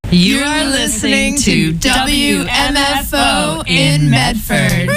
You are listening to WMFO in Medford.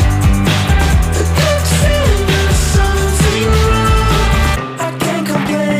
Complain.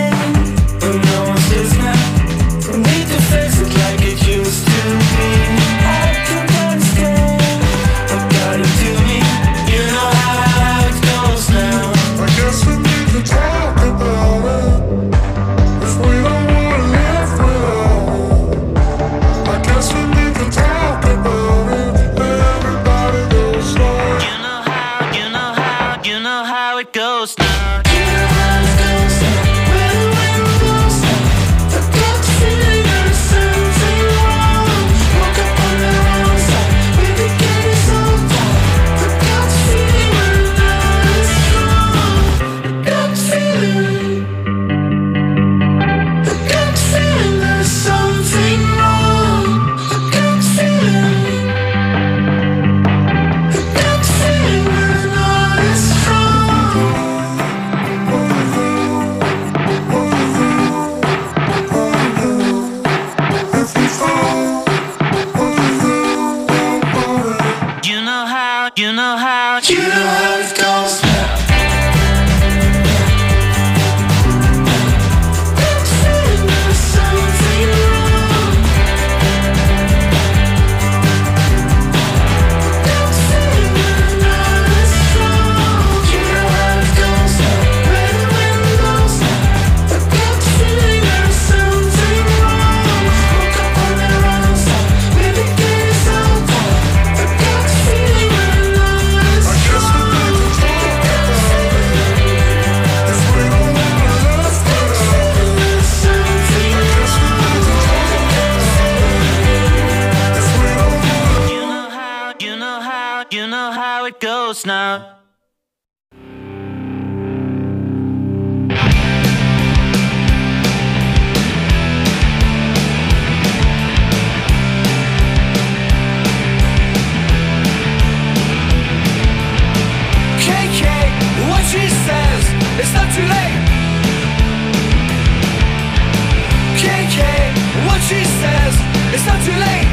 she says, it's not too late.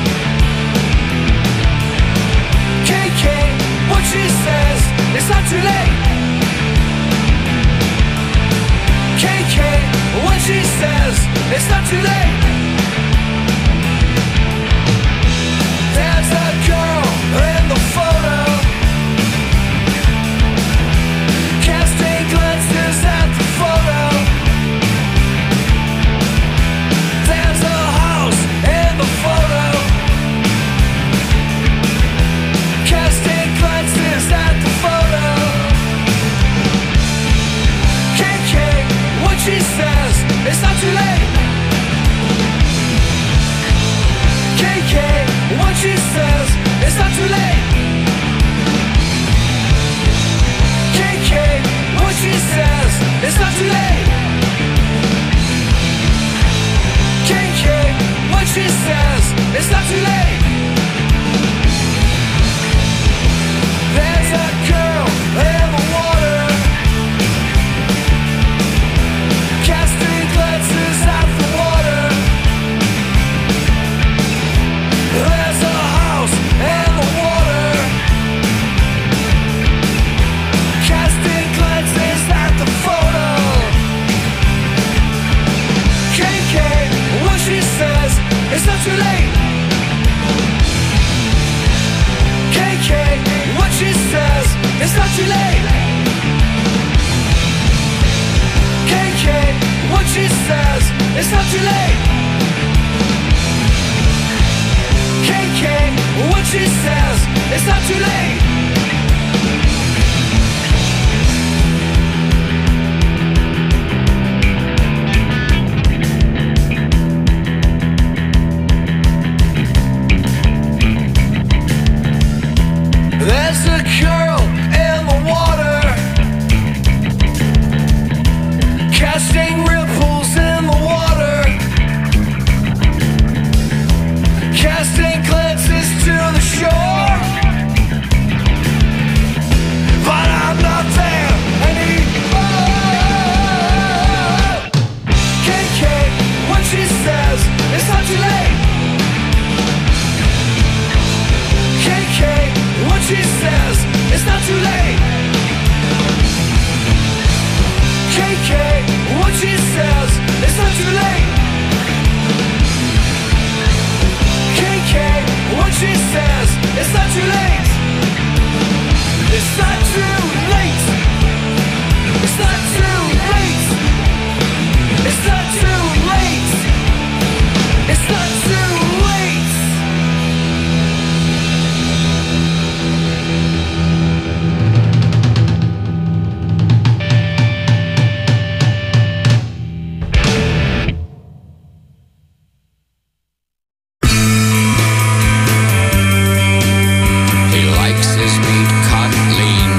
KK, what she says, it's not too late. KK, what she says, it's not too late. There's a girl in the photo, casting glances at the photo. There's a house in the photo, casting glances at the photo. KK, what she says, it's not too late. KK, what she says, it's not too late. KK, what she says, it's not too late. KK, what she says, it's not too late. There's a girl in the water, casting glances at the water. There's a house in the water, casting glances at the photo. KK, what she says, it's not too late. KK, what she says, it's not too late. KK, what she says, it's not too late. KK, what she says, it's not too late. There's a girl in the water, casting ripples in the water, casting glances to the shore. But I'm not there anymore. KK, what she says, it's not too late. KK, what she says, it's not too late. KK, what she says, it's not too late. KK, what she says, it's not too late. It's not too late. It's not too late. It's not too late. It's not too late. He likes his meat cut lean.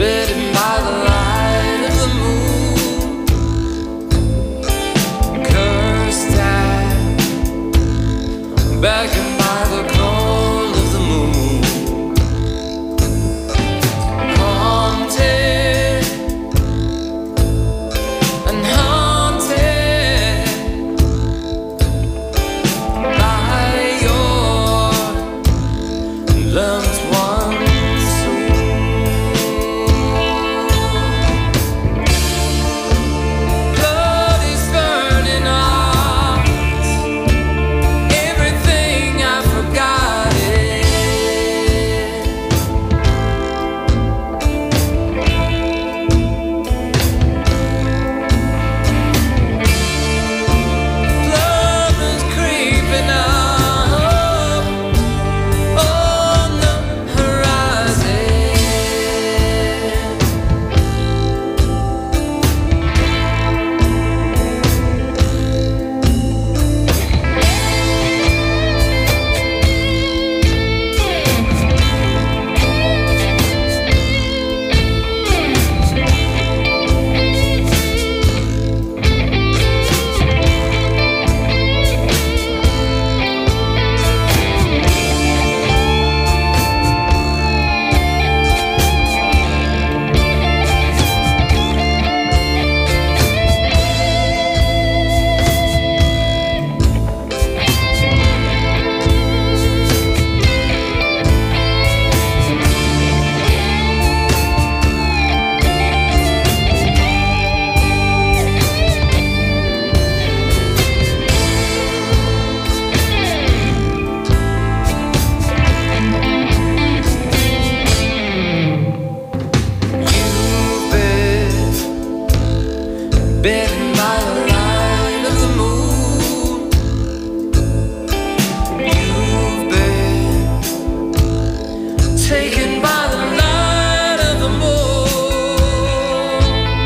bitten by the light of the moon, cursed at, beckoned by the cold of the moon, haunted and haunted by your loved ones. Blood is burning out, everything I forgot it. Love is creeping up on the horizon. Bitten by the light of the moon, you've been taken by the light of the moon.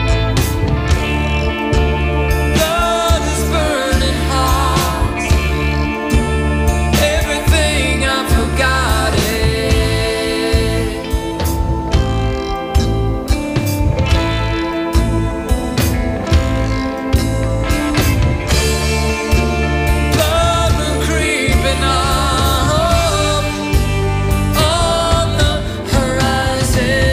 Blood is burning hot, everything I forgot it. Blood is creeping up on the horizon.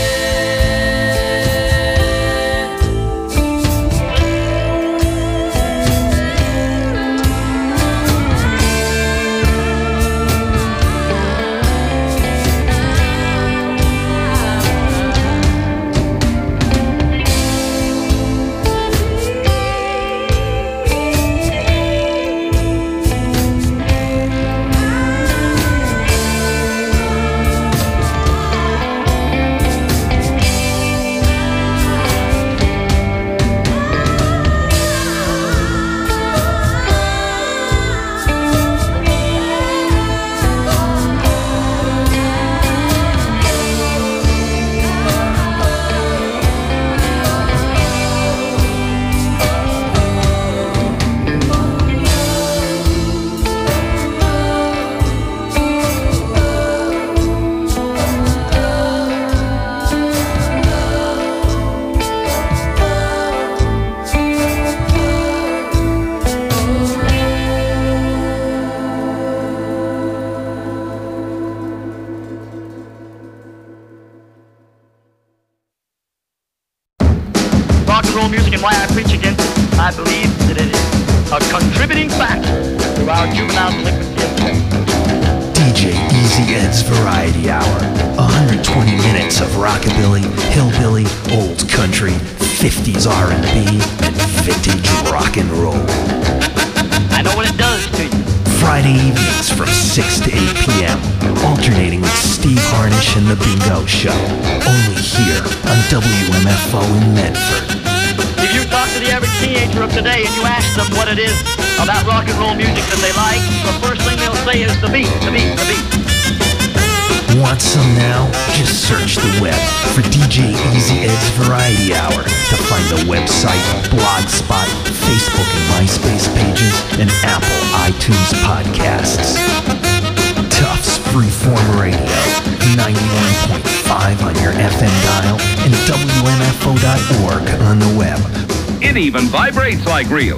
Rock and roll music and why I preach against it. I believe that it is a contributing factor to our juvenile delinquency of today. DJ Easy Ed's Variety Hour. 120 minutes of rockabilly, hillbilly, old country, 50s R&B, and vintage rock and roll. I know what it does to you. Friday evenings from 6 to 8 p.m. Alternating with Steve Harnish and The Bingo Show. Only here on WMFO in Medford. If you talk to the average teenager of today and you ask them what it is about rock and roll music that they like, the first thing they'll say is the beat, the beat, the beat. Want some now? Just search the web for DJ Easy Ed's Variety Hour to find the website, Blogspot, Facebook and MySpace pages, and Apple iTunes podcasts. Tufts Freeform Radio, 91.5 on your FM dial, WMFO.org on the web. It even vibrates like real.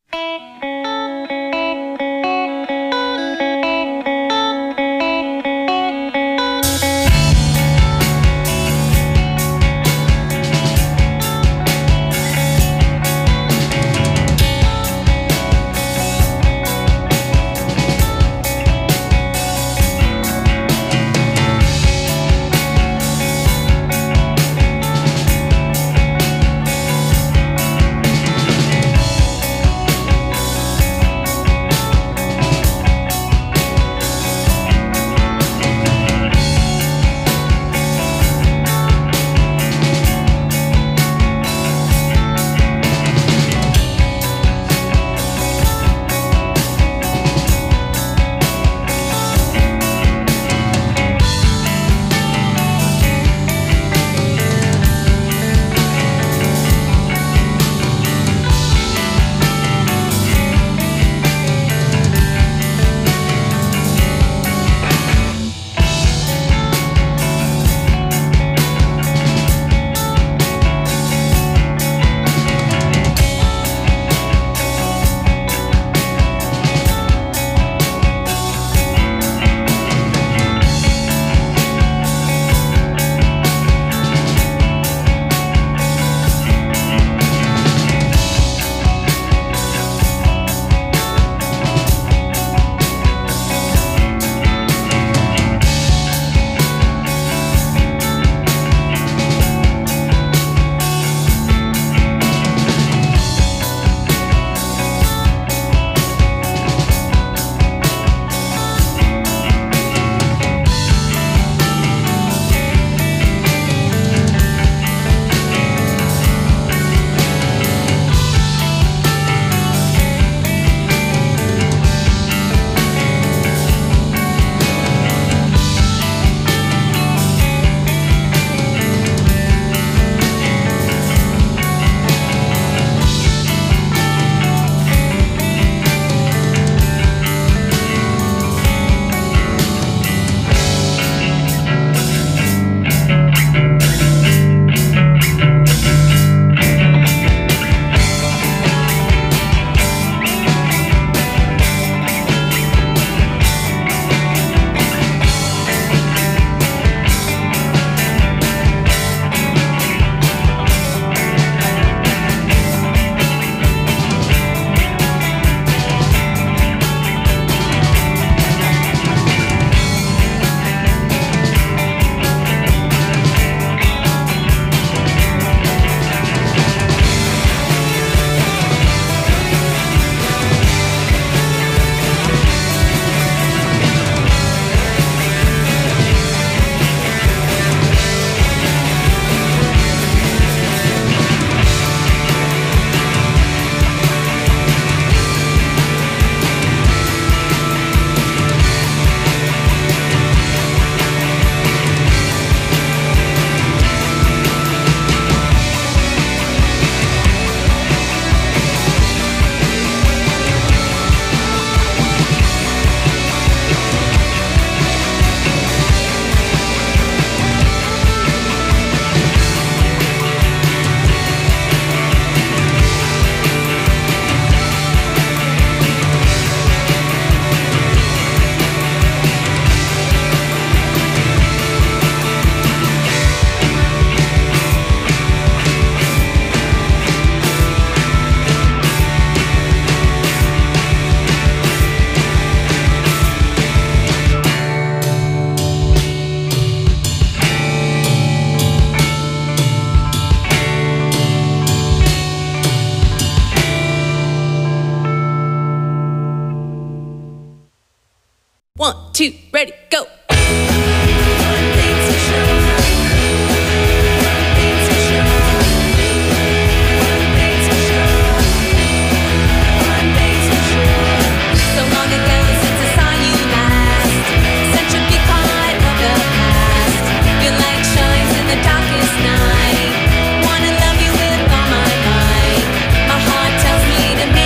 two, ready, go.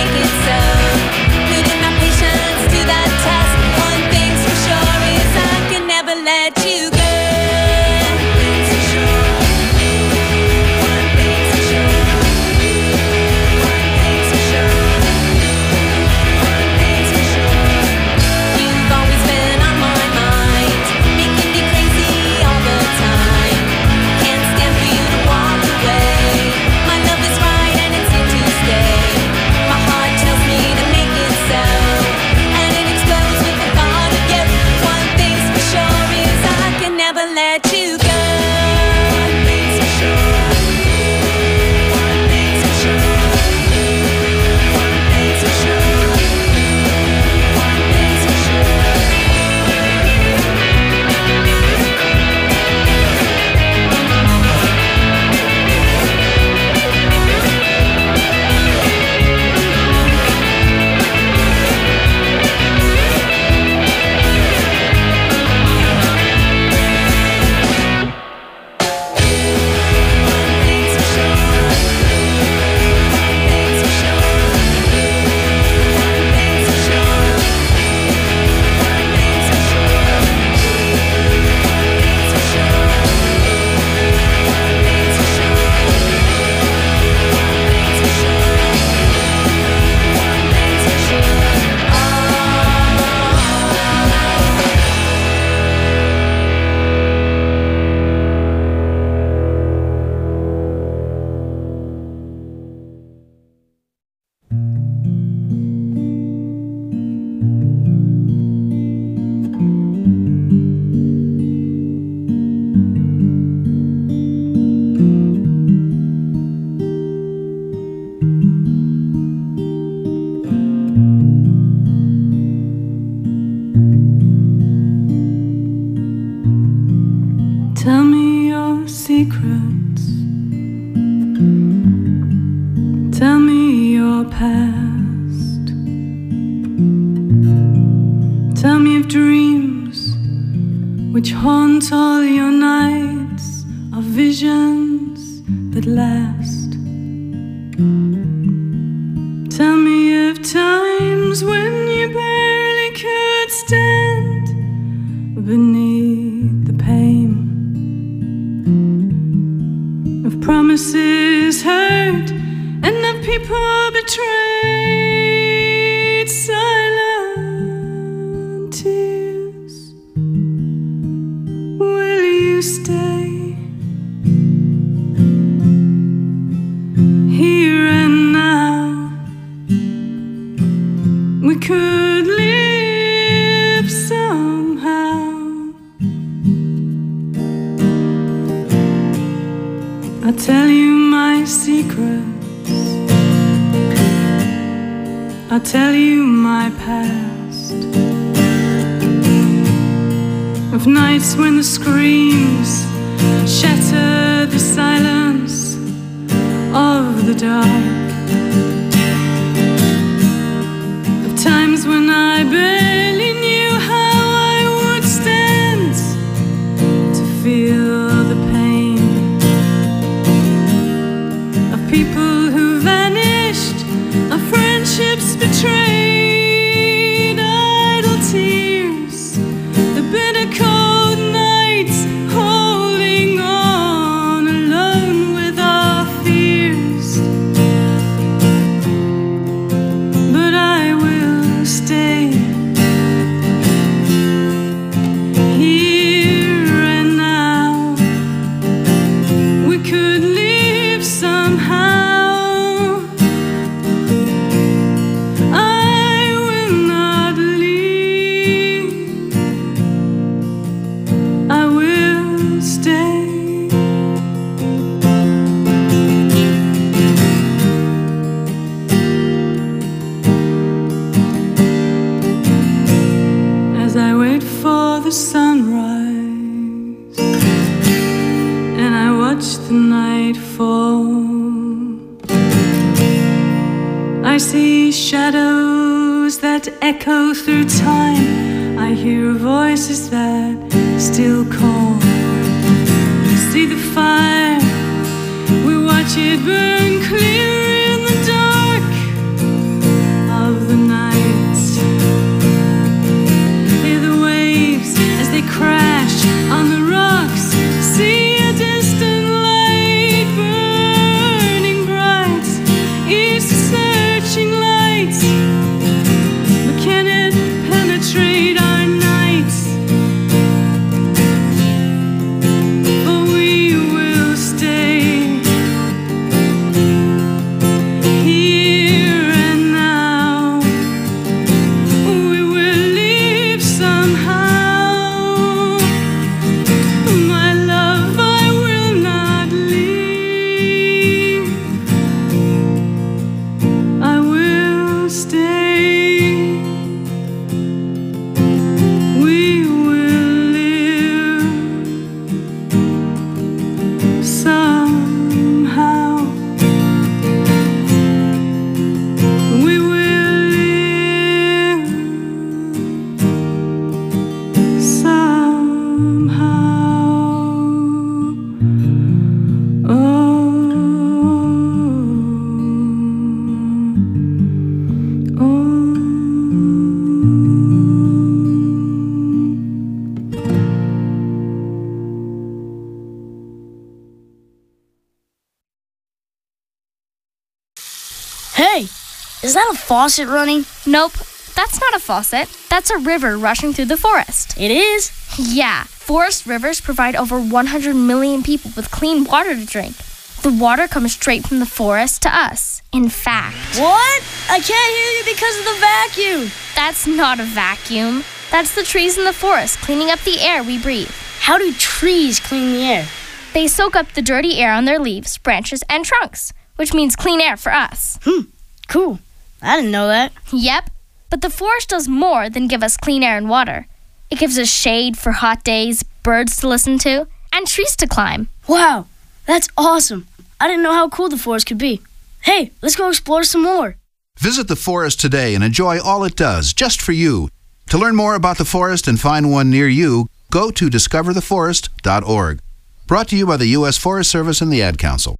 Putting my patience to that test. One thing's for sure is I'm our past. Tell me of dreams which haunt all your nights, of visions that last. Tell me of times when you barely could stand beneath the pain of promises heard and of people betrayed. Silent tears, will you stay here and now? We could live somehow. I'll tell you my secrets, I'll tell you my past, of nights when the screams shatter the silence of the dark, of times when I barely knew how I would stand to feel the pain of people who vanished, of friendships betrayed, idle tears, the bitter cold nights, holding on alone with our fears. But I will stay here and now. We could live somehow. I will not leave. I will stay. As I wait for the sunrise and I watch the night fall, I see shadows that echo through time. I hear voices that still call. See the fire, we watch it burn clear in the dark of the night. Hear the waves as they crash on the rocks. See a distant light burning bright. It's searching lights, but can it penetrate our nights? For we will stay here and now. We will live somehow. My love, I will not leave. I will stay. We will live somehow. We will live somehow. Hey, is that a faucet running? Nope, that's not a faucet. That's a river rushing through the forest. It is? Yeah, forest rivers provide over 100 million people with clean water to drink. The water comes straight from the forest to us. In fact... What? I can't hear you because of the vacuum. That's not a vacuum. That's the trees in the forest cleaning up the air we breathe. How do trees clean the air? They soak up the dirty air on their leaves, branches, and trunks, which means clean air for us. Cool. I didn't know that. Yep, but the forest does more than give us clean air and water. It gives us shade for hot days, birds to listen to, and trees to climb. Wow, that's awesome. I didn't know how cool the forest could be. Hey, let's go explore some more. Visit the forest today and enjoy all it does, just for you. To learn more about the forest and find one near you, go to discovertheforest.org. Brought to you by the U.S. Forest Service and the Ad Council.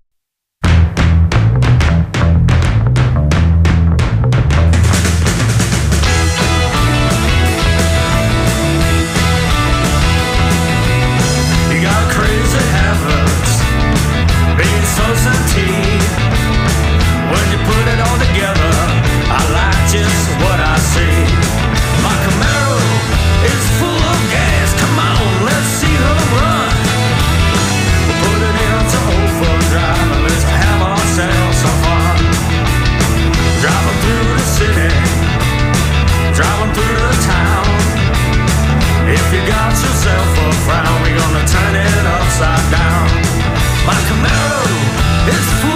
You got crazy habits, being so sentient. When you put it all together, I like just what I see. My Camaro is full of gas. Come on, let's see her run. We'll put it into overdrive and let's have ourselves some fun. Driving through the city, driving through the town. If you got yourself a frown, we're gonna turn it upside down. My Camaro is full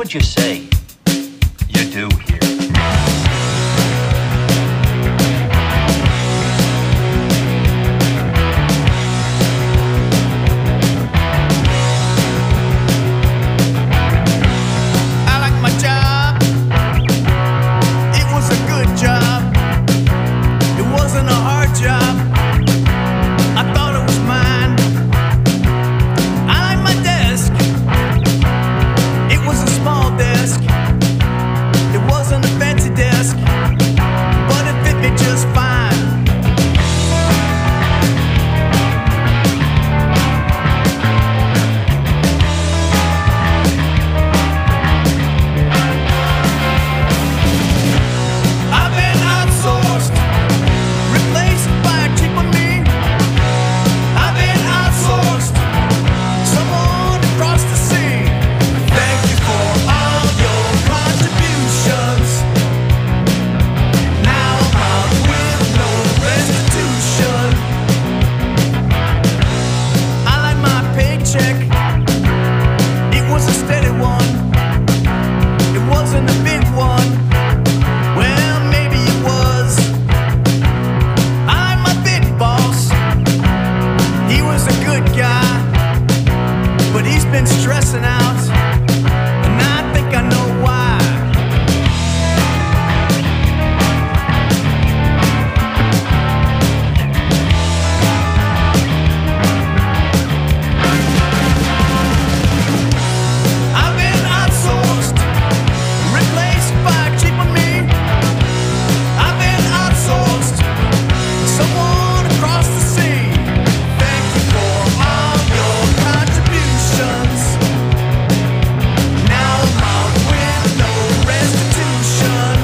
would you say you do here? I like my job. It was a good job. It wasn't a hard job. I thought it was mine. I like my desk. It was a small desk. It wasn't a fancy desk, but it fit me just fine. I've been outsourced, replaced by a cheaper me. I've been outsourced, someone across the sea. Thank you for all your contributions. Now I'm out with no restitution. I like my paycheck. It was a steady one. It wasn't a big one. Well, maybe it was. I'm my big boss. He was a good guy, but he's been stressing out, and I think I know why. I've been outsourced, replaced by a cheaper me. I've been outsourced, someone across the sea. Thank you for all your contributions. Now I'm out with no restitution.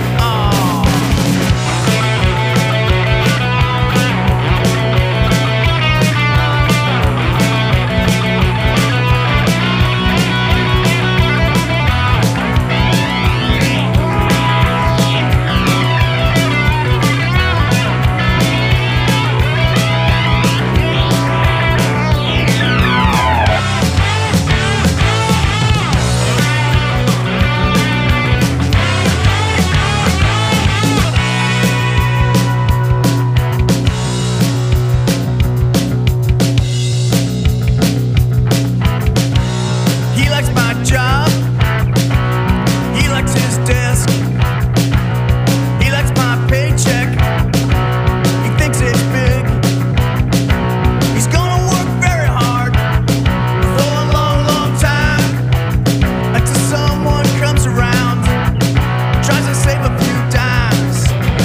He likes my job. He likes his desk. He likes my paycheck. He thinks it's big. He's gonna work very hard for a long, long time until someone comes around, tries to save a few dimes.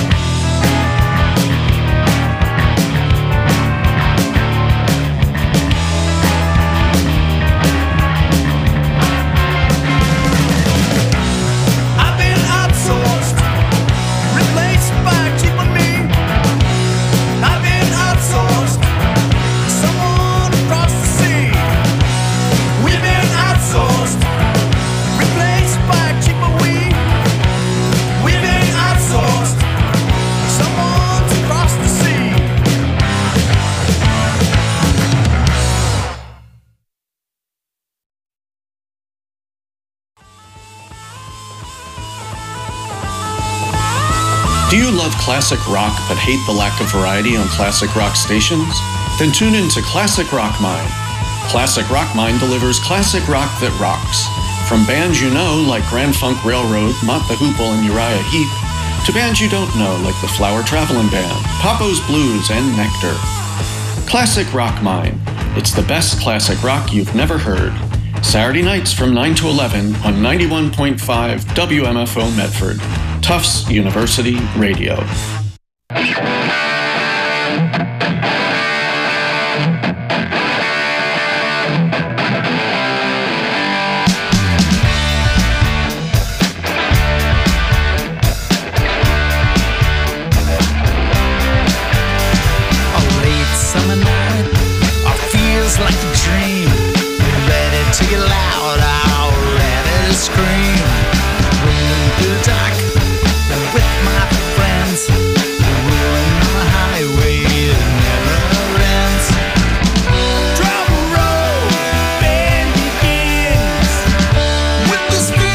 I've been outsourced, replaced by a cheaper me. I've been outsourced, someone across the sea. We've been outsourced, replaced by a cheaper we. We've been outsourced, someone across the sea. Do you love classic rock but hate the lack of variety on classic rock stations? Then tune in to Classic Rock Mine. Classic Rock Mine delivers classic rock that rocks. From bands you know like Grand Funk Railroad, Mott the Hoople, and Uriah Heep, to bands you don't know like the Flower Traveling Band, Papo's Blues, and Nectar. Classic Rock Mine. It's the best classic rock you've never heard. Saturday nights from 9 to 11 on 91.5 WMFO Medford. Tufts University Radio. A late summer night, feels like a dream. Ready to get loud, ready to scream. Rolling through the dark with my friends, rolling on the highway that never ends. Drum roll, band begins with the speed.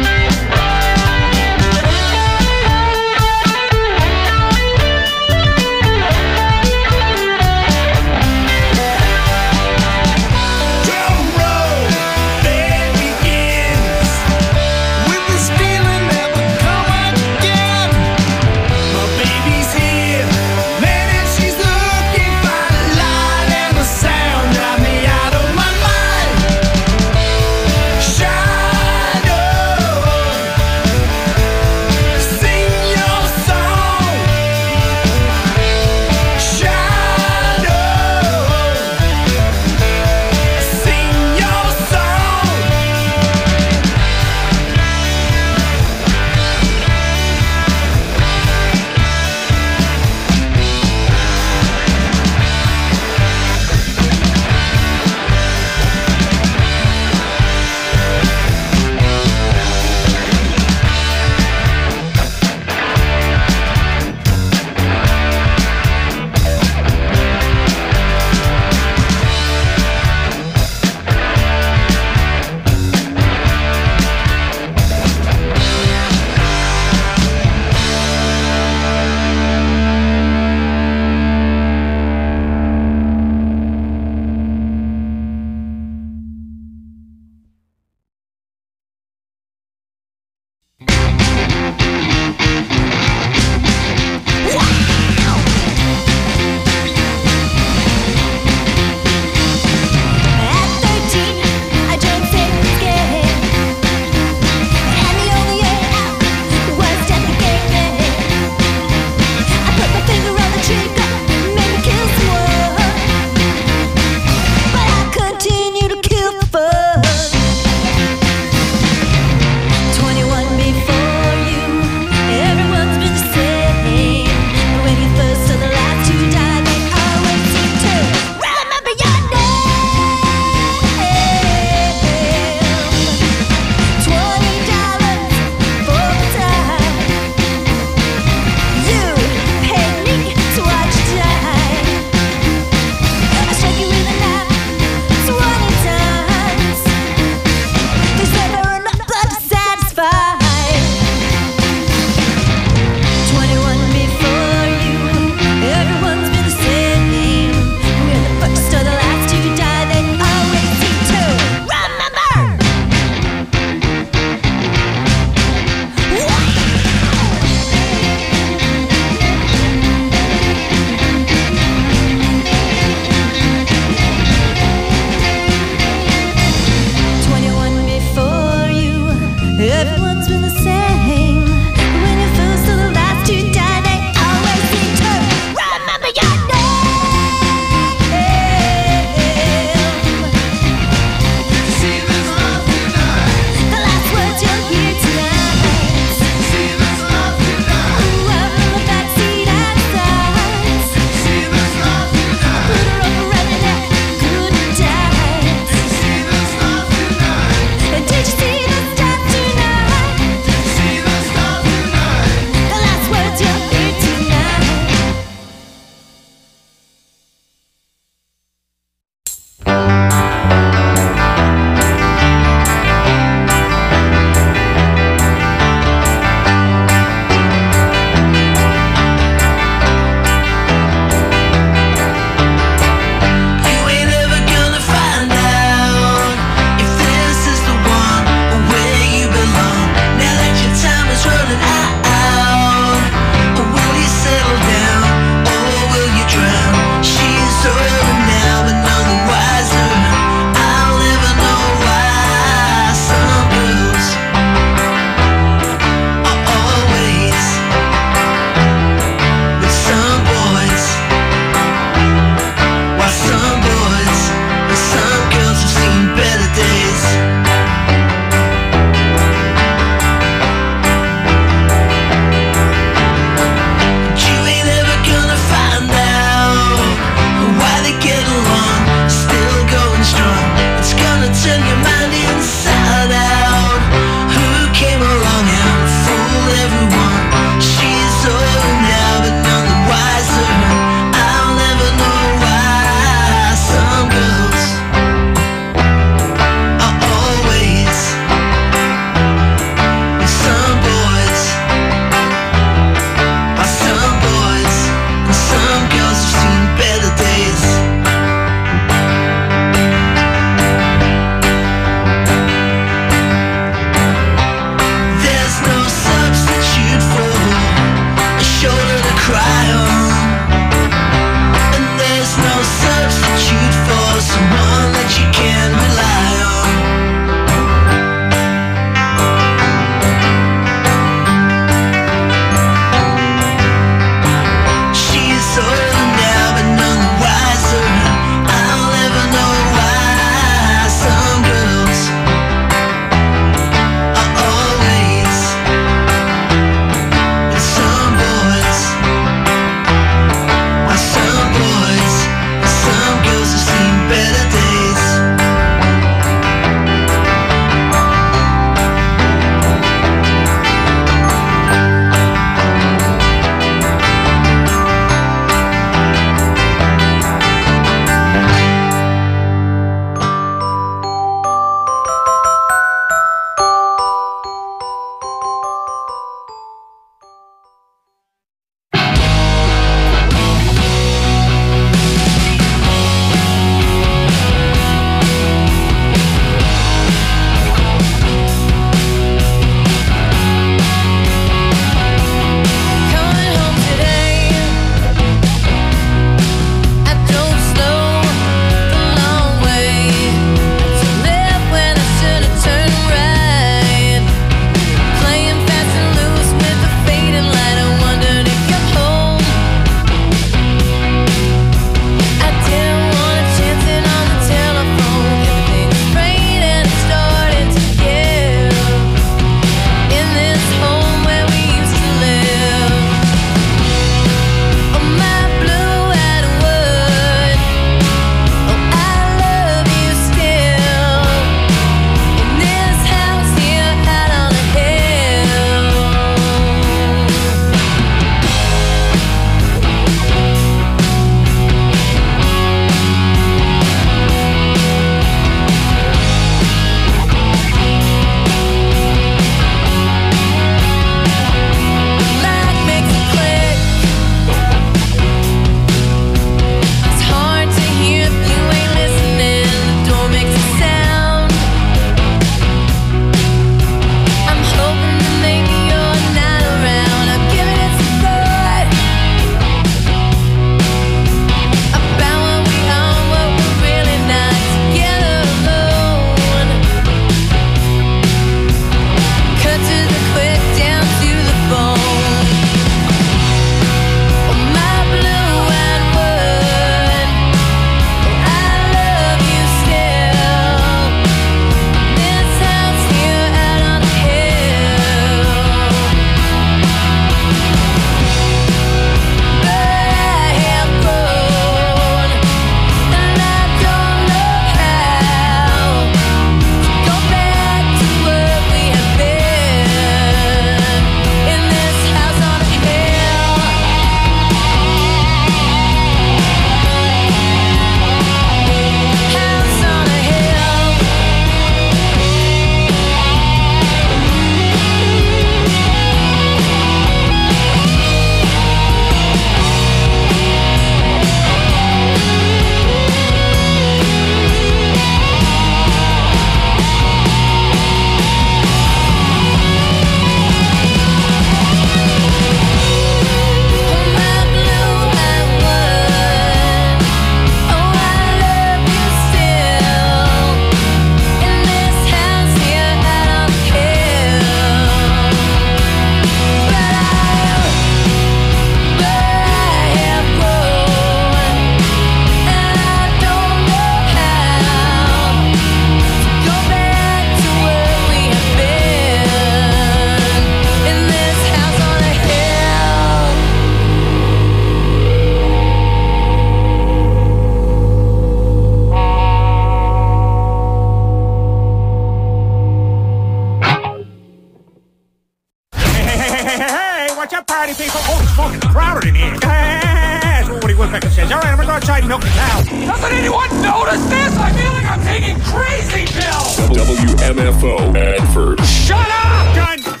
All right, I'm gonna go outside and milk the cow. Doesn't anyone notice this? I feel like I'm taking crazy pills. WMFO Medford. Shut up, gun!